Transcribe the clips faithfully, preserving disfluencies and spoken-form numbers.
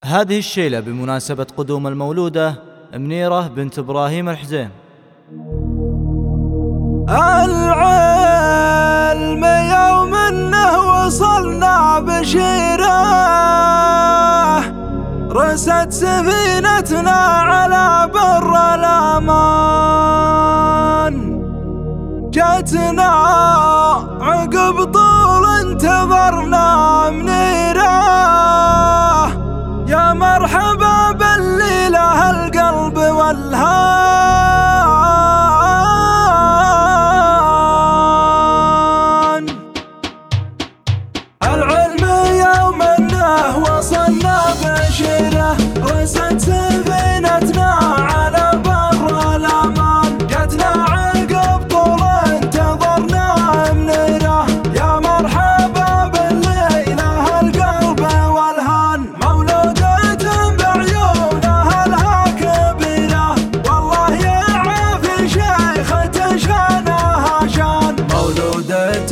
هذه الشيلة بمناسبة قدوم المولودة منيرة بنت إبراهيم الحزيم. العلم يوم انه وصلنا بشيره، رست سفينتنا على بر الامان، جاتنا عقب طول انتظرنا منيره، يا مرحبا باللي له القلب والهان. العلم يوم انه وصلنا بشيره، رست سفينتنا على بر الامان، جاتنا عقب طول انتظرنا منيره، يا مرحبا باللي له القلب والهان. مولودة بعيونها لها كبيره، والله يعافي شيخة شانها شان. مولودة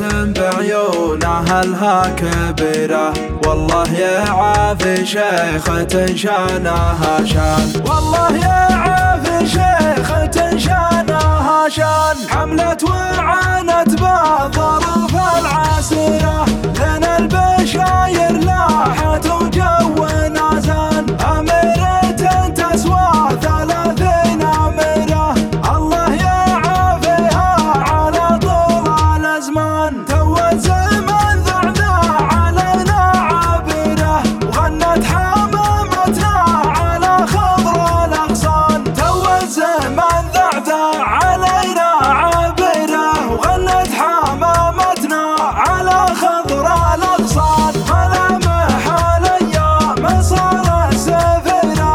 بعيونها لها كبيره، والله يعافي شيخة شانها شان. والله يعافي شيخة شانها شان. حملت وعانت بالظروف العسيرة، لين البشاير لاحت وجونا زان. أميرة تسوى ثلاثين أميرة، الله يعافيها على طول الأزمان. تو الزمن ذعنا علينا عبيرة، وغنت حمامتنا على خضر الأغصان. تو الزمن ذعنا علينا عبيرة، وغنت حمامتنا على خضر الأغصان. ملامح الأيام صار السفينة،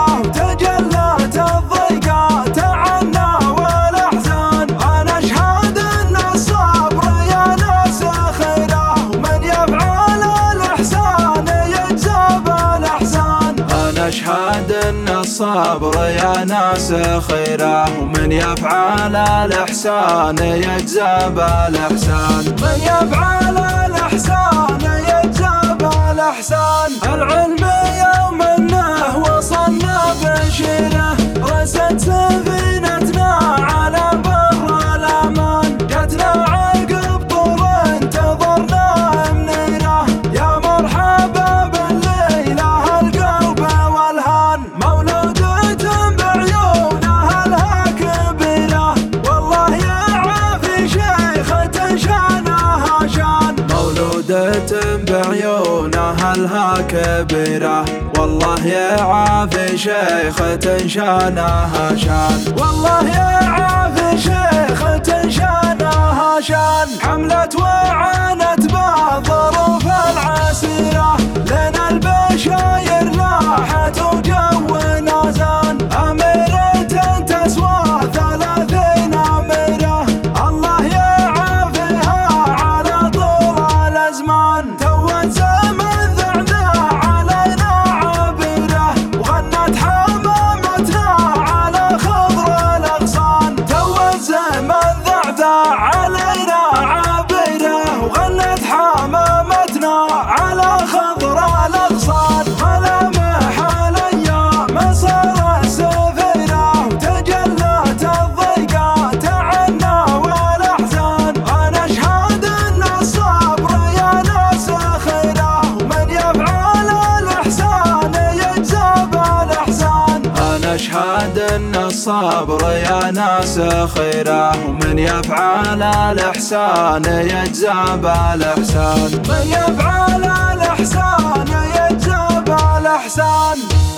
وتجلت الضيقات عنا والأحزان. أنا أشهد أن الصبر يا ناس خيره، ومن يفعل الإحسان يجزى بالإحسان. أنا أشهد أن الصبر يا ناس خيره، ومن يفعل الإحسان يجزى بالإحسان. من يفعل الإحسان يجزى بالإحسان. العلم يوم انه وصلنا بشيره، رست سفينتنا على بر الامان، جاتنا عقب طول انتظرنا منيره، يا مرحبا باللي له القلب والهان. مولودة بعيونها لها كبيره، والله يعافي شيخة شانها شان. مولودة بعيونها لها كبيره، والله يعافي شيخة شانها شان. والله يعافي شيخة شانها شان. حملت وعانت بالظروف العسيرة، لين البشاير لاحت وجونا زان. أميرة تسوى ثلاثين أميرة، الله يعافيها على طول الأزمان. تو الزمن ذعنا علينا عبيرة، وغنت حمامتنا على خضر الأغصان. تو الزمن ذعنا علينا عبيرة، وغنت حمامتنا على خضر الأغصان. ملامح الأيام صار السفينة، وتجلت الضيقات عنا والأحزان. أنا أشهد أن الصبر يا ناس خيره، ومن يفعل الإحسان يجزى بالإحسان. أنا أشهد أن الصبر يا ناس خيره، ومن يفعل الإحسان يجزى بالإحسان. من يفعل الإحسان يجزى بالإحسان.